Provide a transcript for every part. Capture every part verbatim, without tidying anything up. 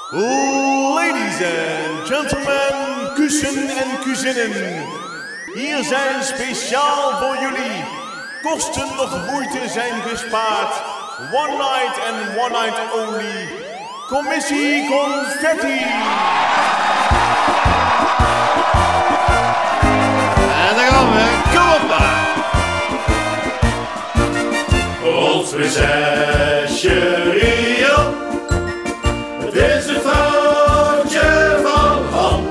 Ladies and gentlemen, kussen en kuzinnen. Hier zijn speciaal voor jullie. Kosten nog moeite zijn gespaard. One night and one night only. Commissie Confetti. En daar gaan we. Kom op maar. Ons prinsesje Rian. Het is het vrouwtje van Han.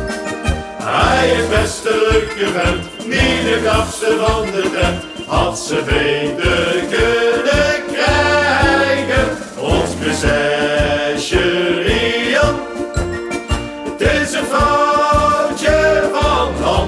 Hij is best een leuke vent, niet de knapste van de tent. Had ze beter kunnen krijgen, ons prinsesje Rian. Het is een vrouwtje van Han.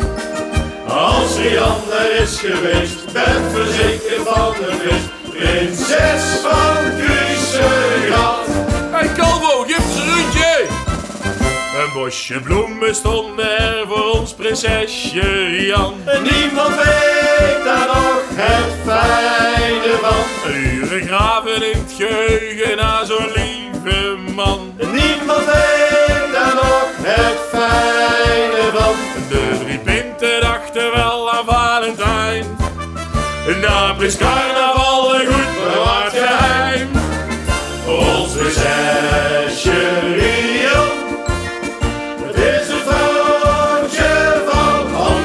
Als Rian er is geweest, ben verzekerd van een feest. Prinses van Kruisengat. Hey Calvo, geef eens een rondje. Een bosje bloemen stonden er voor ons prinsesje Rian. Niemand weet daar nog het fijne van. Uren graven in het geheugen naar zo'n lieve man. Niemand weet daar nog het fijne van. De drie pinten dachten wel aan Valentijn. Na Prins Carnaval een goed bewaard geheim. Ons prinsesje Rian. Het is een vrouwtje van Han.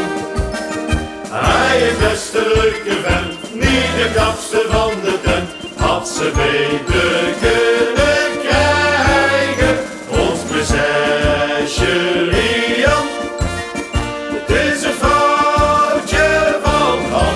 Hij is best een leuke vent, niet de knapste van de tent. Had ze beter kunnen krijgen, ons prinsesje Rian. Het is een vrouwtje van Han.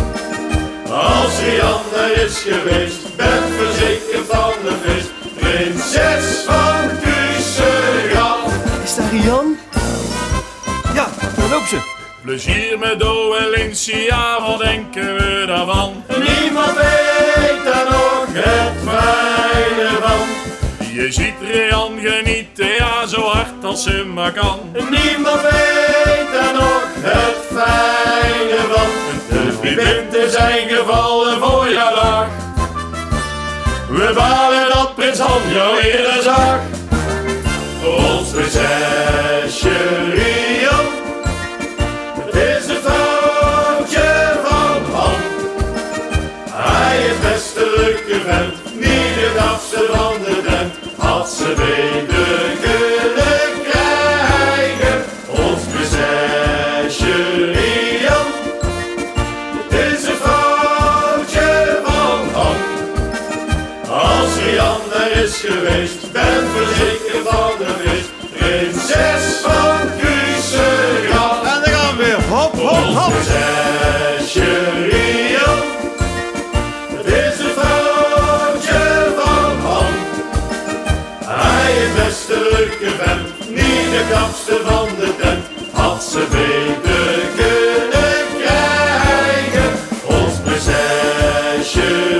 Als Rian er is geweest, ben verzekerd van een feest. Prinses van Kruisengat. Is dat Rian? Ja, daar loopt ze. Plezier met Do en Lindsay, ja, wat denken we daarvan? Niemand weet daar nog het fijne van. Je ziet Rian genieten, ja, zo hard als ze maar kan. Niemand weet daar nog het fijne van. De drie pinten zijn gevallen voor jouw dag. We balen dat prins Han jou eerder zag. Ons prinsesje Rian. Het is het vrouwtje van Han. Hij is best een leuke vent, niet de knapste van de tent. Had ze beter kunnen krijgen, ons prinsesje Rian. Het is een vrouwtje van Han. Als Rian er is geweest, ben verzekerd van een feest. Prinses van Kruisengat. En daar gaan we weer. Hop, hop, Ons hop. prinsesje Rian. Het is een vrouwtje van Han. Hij is best een leuke vent, niet de knapste van de tent. Had ze beter kunnen krijgen, ons prinsesje